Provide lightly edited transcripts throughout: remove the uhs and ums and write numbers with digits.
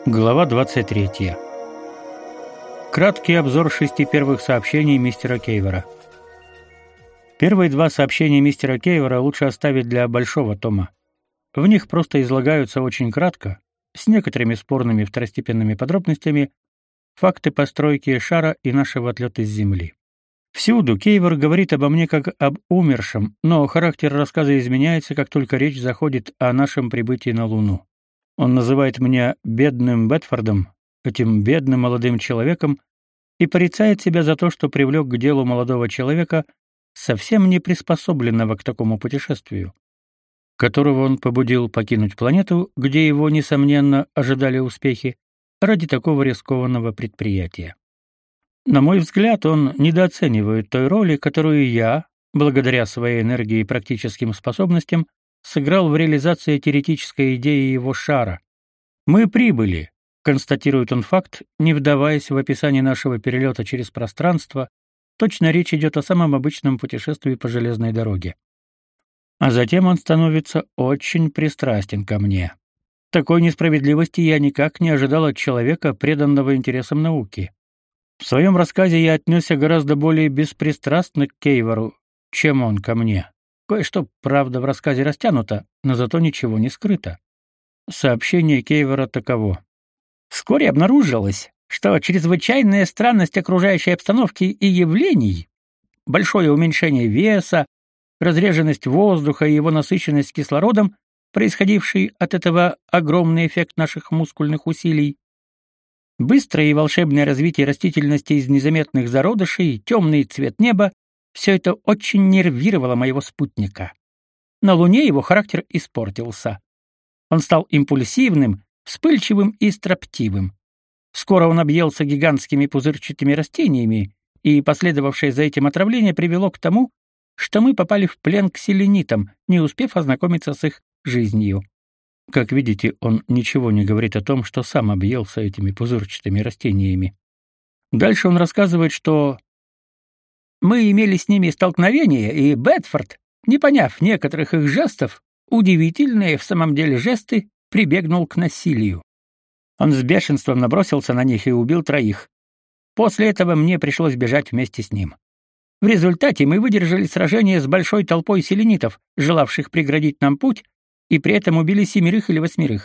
Глава 23. Краткий обзор 6 первых сообщений мистера Кейвора. Первые 2 сообщения мистера Кейвора лучше оставить для большого тома. В них просто излагаются очень кратко, с некоторыми спорными второстепенными подробностями, факты постройки шара и нашего отлета с Земли. Всюду Кейвор говорит обо мне как об умершем, но характер рассказа изменяется, как только речь заходит о нашем прибытии на Луну. Он называет меня бедным Бетфордом, этим бедным молодым человеком, и порицает себя за то, что привлек к делу молодого человека, совсем не приспособленного к такому путешествию, которого он побудил покинуть планету, где его, несомненно, ожидали успехи, ради такого рискованного предприятия. На мой взгляд, он недооценивает той роли, которую я, благодаря своей энергии и практическим способностям, сыграл в реализации теоретической идеи его шара. Мы прибыли, констатирует он факт, не вдаваясь в описание нашего перелета через пространство, точно речь идет о самом обычном путешествии по железной дороге. А затем он становится очень пристрастен ко мне. Такой несправедливости я никак не ожидал от человека, преданного интересам науки. В своем рассказе я отнесся гораздо более беспристрастно к Кейвору, чем он ко мне. Кое-что, правда, в рассказе растянуто, но зато ничего не скрыто. Сообщение Кейвора таково. Вскоре обнаружилось, что чрезвычайная странность окружающей обстановки и явлений, большое уменьшение веса, разреженность воздуха и его насыщенность кислородом, происходивший от этого огромный эффект наших мускульных усилий, быстрое и волшебное развитие растительности из незаметных зародышей, темный цвет неба — все это очень нервировало моего спутника. На Луне его характер испортился. Он стал импульсивным, вспыльчивым и строптивым. Скоро он объелся гигантскими пузырчатыми растениями, и последовавшее за этим отравление привело к тому, что мы попали в плен к селенитам, не успев ознакомиться с их жизнью. Как видите, он ничего не говорит о том, что сам объелся этими пузырчатыми растениями. Дальше он рассказывает, что мы имели с ними столкновение, и Бетфорд, не поняв некоторых их жестов, удивительные в самом деле жесты, прибегнул к насилию. Он с бешенством набросился на них и убил 3. После этого мне пришлось бежать вместе с ним. В результате мы выдержали сражение с большой толпой селенитов, желавших преградить нам путь, и при этом убили 7 или 8.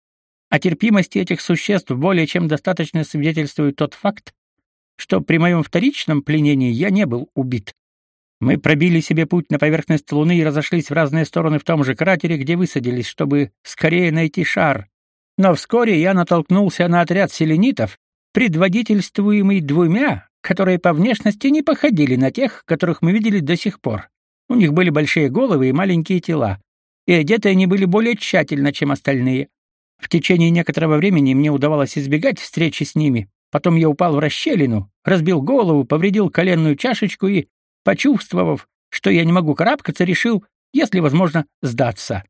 О терпимости этих существ более чем достаточно свидетельствует тот факт, что при моем вторичном пленении я не был убит. Мы пробили себе путь на поверхность Луны и разошлись в разные стороны в том же кратере, где высадились, чтобы скорее найти шар. Но вскоре я натолкнулся на отряд селенитов, предводительствуемый 2, которые по внешности не походили на тех, которых мы видели до сих пор. У них были большие головы и маленькие тела, и одеты они были более тщательно, чем остальные. В течение некоторого времени мне удавалось избегать встречи с ними. Потом я упал в расщелину, разбил голову, повредил коленную чашечку и, почувствовав, что я не могу карабкаться, решил, если возможно, сдаться.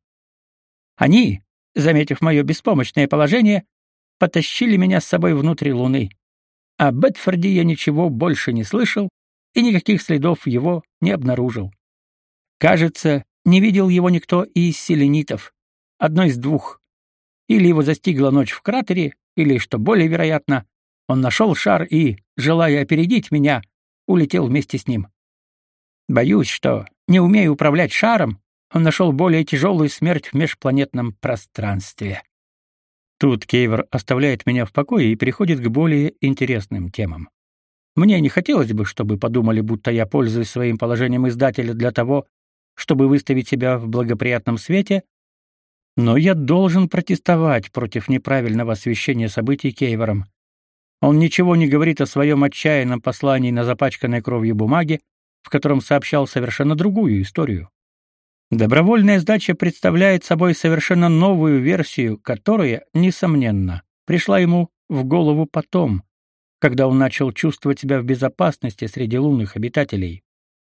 Они, заметив мое беспомощное положение, потащили меня с собой внутрь Луны. О Бетфорде я ничего больше не слышал и никаких следов его не обнаружил. Кажется, не видел его никто и из селенитов. Одно из 2. Или его застигла ночь в кратере, или, что более вероятно, он нашел шар и, желая опередить меня, улетел вместе с ним. Боюсь, что, не умея управлять шаром, он нашел более тяжелую смерть в межпланетном пространстве. Тут Кейвор оставляет меня в покое и переходит к более интересным темам. Мне не хотелось бы, чтобы подумали, будто я пользуюсь своим положением издателя для того, чтобы выставить себя в благоприятном свете, но я должен протестовать против неправильного освещения событий Кейвором. Он ничего не говорит о своем отчаянном послании на запачканной кровью бумаге, в котором сообщал совершенно другую историю. Добровольная сдача представляет собой совершенно новую версию, которая, несомненно, пришла ему в голову потом, когда он начал чувствовать себя в безопасности среди лунных обитателей.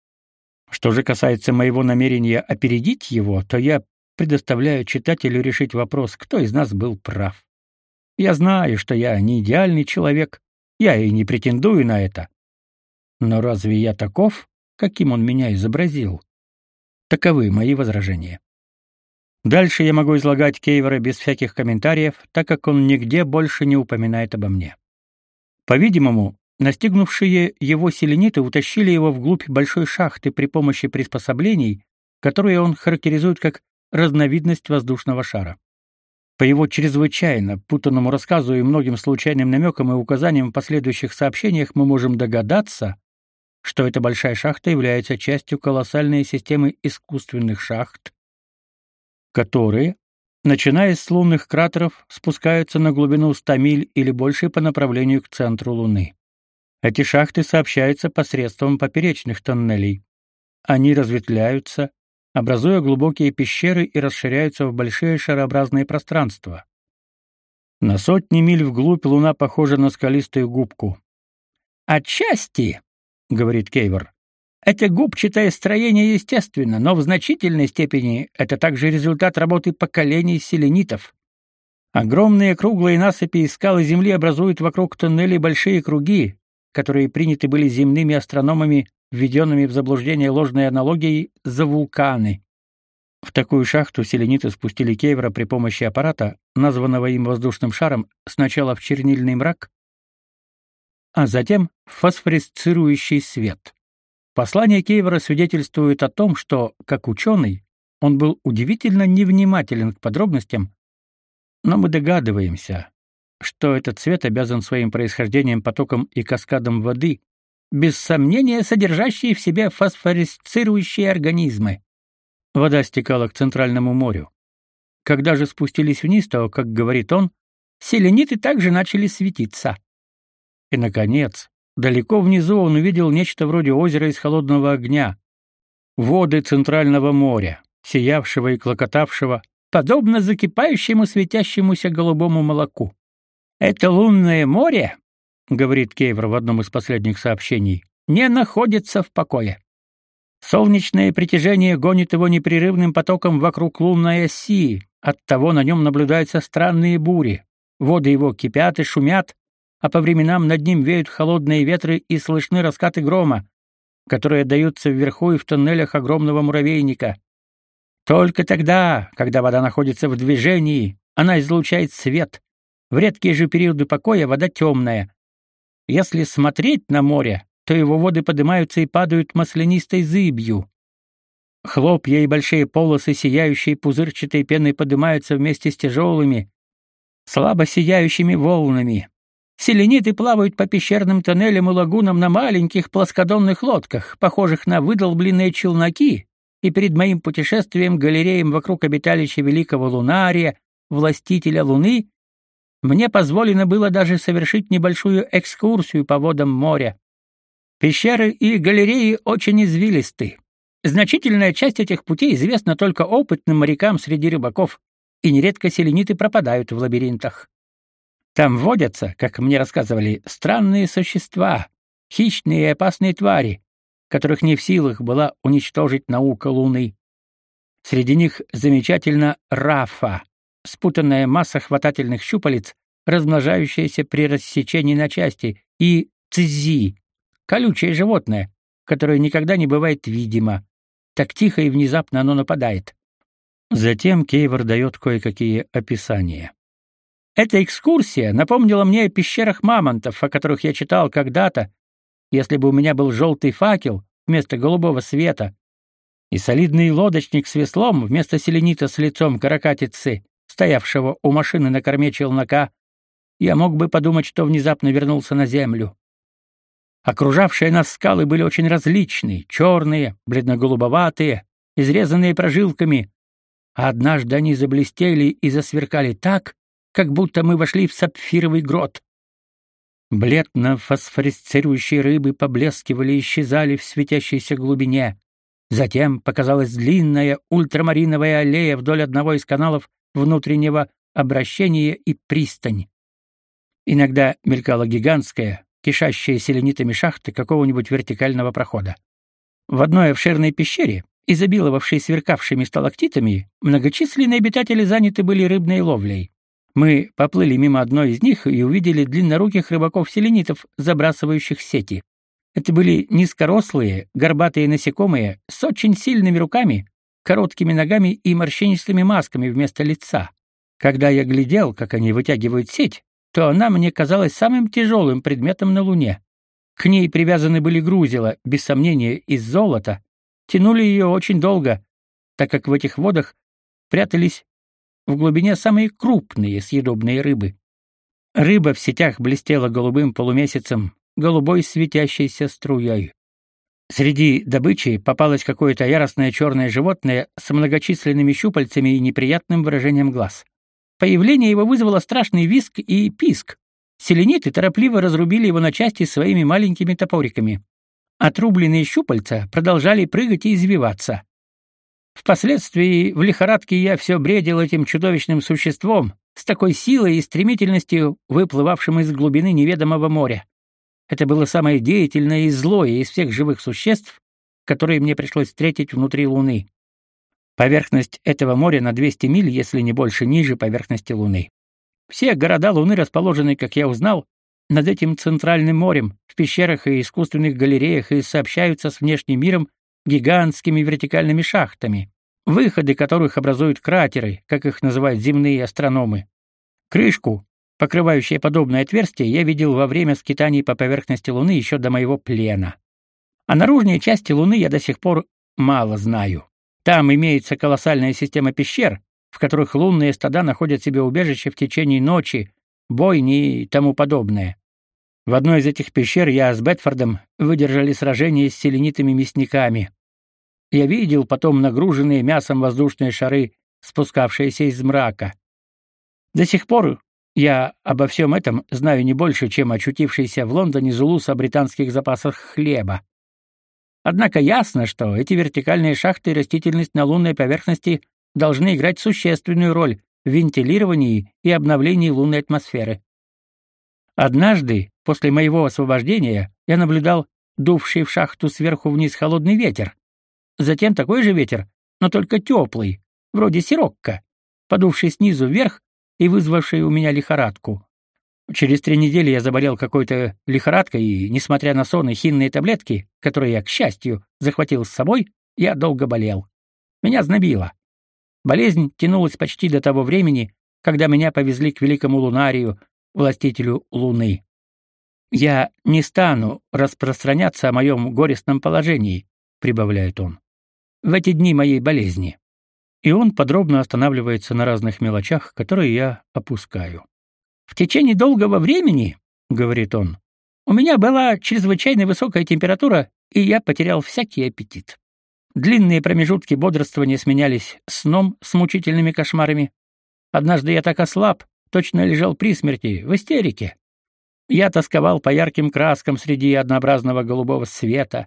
Что же касается моего намерения опередить его, то я предоставляю читателю решить вопрос, кто из нас был прав. Я знаю, что я не идеальный человек, я и не претендую на это. Но разве я таков, каким он меня изобразил? Таковы мои возражения. Дальше я могу излагать Кейвора без всяких комментариев, так как он нигде больше не упоминает обо мне. По-видимому, настигнувшие его селениты утащили его вглубь большой шахты при помощи приспособлений, которые он характеризует как разновидность воздушного шара. По его чрезвычайно путанному рассказу и многим случайным намекам и указаниям в последующих сообщениях мы можем догадаться, что эта большая шахта является частью колоссальной системы искусственных шахт, которые, начиная с лунных кратеров, спускаются на глубину 100 миль или больше по направлению к центру Луны. Эти шахты сообщаются посредством поперечных тоннелей. Они разветвляются, образуя глубокие пещеры и расширяются в большие шарообразные пространства. На сотни миль вглубь Луна похожа на скалистую губку. «Отчасти, — говорит Кейвор, — это губчатое строение естественно, но в значительной степени это также результат работы поколений селенитов. Огромные круглые насыпи из скал и земли образуют вокруг тоннелей большие круги, которые приняты были земными астрономами, введенными в заблуждение ложной аналогией, за вулканы. В такую шахту селениты спустили Кейвора при помощи аппарата, названного им воздушным шаром, сначала в чернильный мрак, а затем в фосфоресцирующий свет. Послание Кейвора свидетельствует о том, что, как ученый, он был удивительно невнимателен к подробностям, но мы догадываемся, что этот цвет обязан своим происхождением потоком и каскадом воды, без сомнения содержащие в себе фосфоресцирующие организмы. Вода стекала к Центральному морю. Когда же спустились вниз, то, как говорит он, селениты также начали светиться. И, наконец, далеко внизу он увидел нечто вроде озера из холодного огня, воды Центрального моря, сиявшего и клокотавшего, подобно закипающему светящемуся голубому молоку. «Это лунное море, — говорит Кейвор в одном из последних сообщений, — не находится в покое. Солнечное притяжение гонит его непрерывным потоком вокруг лунной оси, оттого на нем наблюдаются странные бури, воды его кипят и шумят, а по временам над ним веют холодные ветры и слышны раскаты грома, которые отдаются вверху и в тоннелях огромного муравейника. Только тогда, когда вода находится в движении, она излучает свет. В редкие же периоды покоя вода темная. Если смотреть на море, то его воды поднимаются и падают маслянистой зыбью. Хлопья и большие полосы сияющей пузырчатой пены поднимаются вместе с тяжелыми, слабо сияющими волнами. Селениты плавают по пещерным тоннелям и лагунам на маленьких плоскодонных лодках, похожих на выдолбленные челноки, и перед моим путешествием галереям вокруг обиталища великого Лунария, властителя Луны, мне позволено было даже совершить небольшую экскурсию по водам моря. Пещеры и галереи очень извилисты. Значительная часть этих путей известна только опытным морякам среди рыбаков, и нередко селениты пропадают в лабиринтах. Там водятся, как мне рассказывали, странные существа, хищные и опасные твари, которых не в силах была уничтожить наука Луны. Среди них замечательно рафа, спутанная масса хватательных щупалец, размножающаяся при рассечении на части, и цзи, колючее животное, которое никогда не бывает видимо. Так тихо и внезапно оно нападает. Затем Кейвор дает кое-какие описания. Эта экскурсия напомнила мне о пещерах мамонтов, о которых я читал когда-то, если бы у меня был желтый факел вместо голубого света и солидный лодочник с веслом вместо селенита с лицом каракатицы, стоявшего у машины на корме челнока, я мог бы подумать, что внезапно вернулся на землю. Окружавшие нас скалы были очень различны: черные, бледно-голубоватые, изрезанные прожилками, а однажды они заблестели и засверкали так, как будто мы вошли в сапфировый грот. Бледно-фосфоресцирующие рыбы поблескивали и исчезали в светящейся глубине. Затем показалась длинная ультрамариновая аллея вдоль одного из каналов внутреннего обращения и пристань. Иногда мелькала гигантская, кишащая селенитами шахта какого-нибудь вертикального прохода. В одной обширной пещере, изобиловавшей сверкавшими сталактитами, многочисленные обитатели заняты были рыбной ловлей. Мы поплыли мимо одной из них и увидели длинноруких рыбаков-селенитов, забрасывающих сети. Это были низкорослые, горбатые насекомые с очень сильными руками, короткими ногами и морщинистыми масками вместо лица. Когда я глядел, как они вытягивают сеть, то она мне казалась самым тяжелым предметом на Луне. К ней привязаны были грузила, без сомнения, из золота. Тянули ее очень долго, так как в этих водах прятались в глубине самые крупные съедобные рыбы. Рыба в сетях блестела голубым полумесяцем, голубой светящейся струей. Среди добычи попалось какое-то яростное черное животное с многочисленными щупальцами и неприятным выражением глаз. Появление его вызвало страшный визг и писк. Селениты торопливо разрубили его на части своими маленькими топориками. Отрубленные щупальца продолжали прыгать и извиваться. Впоследствии в лихорадке я все бредил этим чудовищным существом, с такой силой и стремительностью, выплывавшим из глубины неведомого моря. Это было самое деятельное и злое из всех живых существ, которые мне пришлось встретить внутри Луны. Поверхность этого моря на 200 миль, если не больше, ниже поверхности Луны. Все города Луны расположены, как я узнал, над этим центральным морем, в пещерах и искусственных галереях и сообщаются с внешним миром гигантскими вертикальными шахтами, выходы которых образуют кратеры, как их называют земные астрономы. Крышку, покрывающую подобное отверстие, я видел во время скитаний по поверхности Луны еще до моего плена. О наружной части Луны я до сих пор мало знаю. Там имеется колоссальная система пещер, в которых лунные стада находят себе убежище в течение ночи, бойни и тому подобное. В одной из этих пещер я с Бетфордом выдержали сражение с селенитами-мясниками. Я видел потом нагруженные мясом воздушные шары, спускавшиеся из мрака. До сих пор я обо всем этом знаю не больше, чем очутившийся в Лондоне Зулус о британских запасах хлеба. Однако ясно, что эти вертикальные шахты и растительность на лунной поверхности должны играть существенную роль в вентилировании и обновлении лунной атмосферы. Однажды, после моего освобождения, я наблюдал дувший в шахту сверху вниз холодный ветер. Затем такой же ветер, но только теплый, вроде сирокко, подувший снизу вверх и вызвавший у меня лихорадку. Через 3 недели я заболел какой-то лихорадкой, и, несмотря на сон и хинные таблетки, которые я, к счастью, захватил с собой, я долго болел. Меня знобило. Болезнь тянулась почти до того времени, когда меня повезли к великому лунарию, властителю Луны. «Я не стану распространяться о моем горестном положении», — прибавляет он, — «в эти дни моей болезни». И он подробно останавливается на разных мелочах, которые я опускаю. «В течение долгого времени, — говорит он, — у меня была чрезвычайно высокая температура, и я потерял всякий аппетит. Длинные промежутки бодрствования сменялись сном с мучительными кошмарами. Однажды я так ослаб, точно лежал при смерти, в истерике. Я тосковал по ярким краскам среди однообразного голубого света».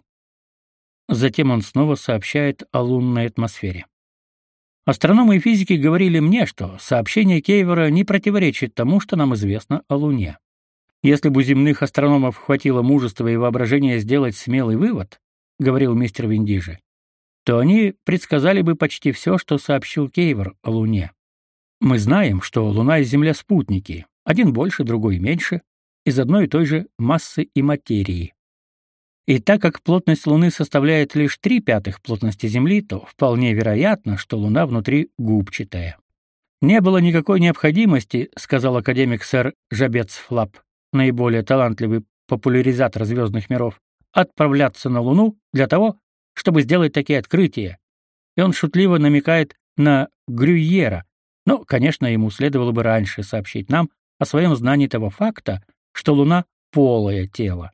Затем он снова сообщает о лунной атмосфере. Астрономы и физики говорили мне, что сообщение Кейвера не противоречит тому, что нам известно о Луне. Если бы у земных астрономов хватило мужества и воображения сделать смелый вывод, говорил мистер Виндижи, то они предсказали бы почти все, что сообщил Кейвер о Луне. Мы знаем, что Луна и Земля спутники, один больше, другой меньше, из одной и той же массы и материи. И так как плотность Луны составляет лишь 3/5 плотности Земли, то вполне вероятно, что Луна внутри губчатая. Не было никакой необходимости, сказал академик сэр Жабец Флап, наиболее талантливый популяризатор звездных миров, отправляться на Луну для того, чтобы сделать такие открытия. И он шутливо намекает на Грюйера. Но, конечно, ему следовало бы раньше сообщить нам о своем знании того факта, что Луна полое тело.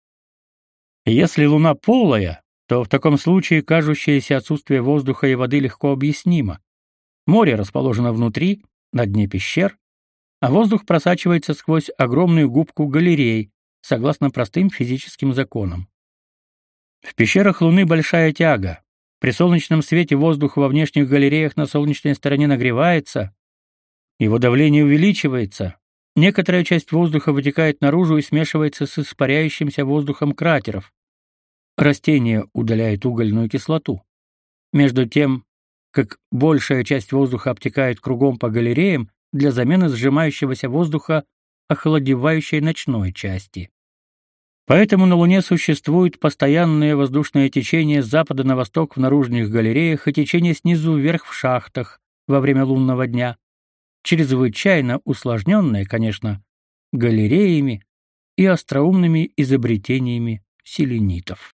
Если Луна полая, то в таком случае кажущееся отсутствие воздуха и воды легко объяснимо. Море расположено внутри, на дне пещер, а воздух просачивается сквозь огромную губку галерей, согласно простым физическим законам. В пещерах Луны большая тяга. При солнечном свете воздух во внешних галереях на солнечной стороне нагревается, его давление увеличивается. Некоторая часть воздуха вытекает наружу и смешивается с испаряющимся воздухом кратеров. Растения удаляют угольную кислоту. Между тем, как большая часть воздуха обтекает кругом по галереям для замены сжимающегося воздуха охладевающей ночной части. Поэтому на Луне существует постоянное воздушное течение с запада на восток в наружных галереях и течение снизу вверх в шахтах во время лунного дня, чрезвычайно усложненное, конечно, галереями и остроумными изобретениями селенитов.